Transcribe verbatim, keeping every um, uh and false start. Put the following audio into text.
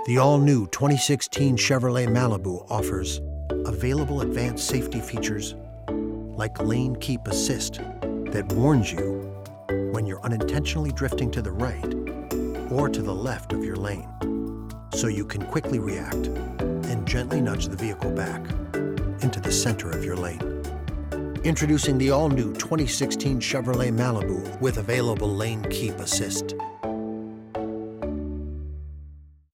The all-new twenty sixteen Chevrolet Malibu offers available advanced safety features like Lane Keep Assist that warns you when you're unintentionally drifting to the right or to the left of your lane, so you can quickly react and gently nudge the vehicle back into the center of your lane. Introducing the all-new twenty sixteen Chevrolet Malibu with available Lane Keep Assist.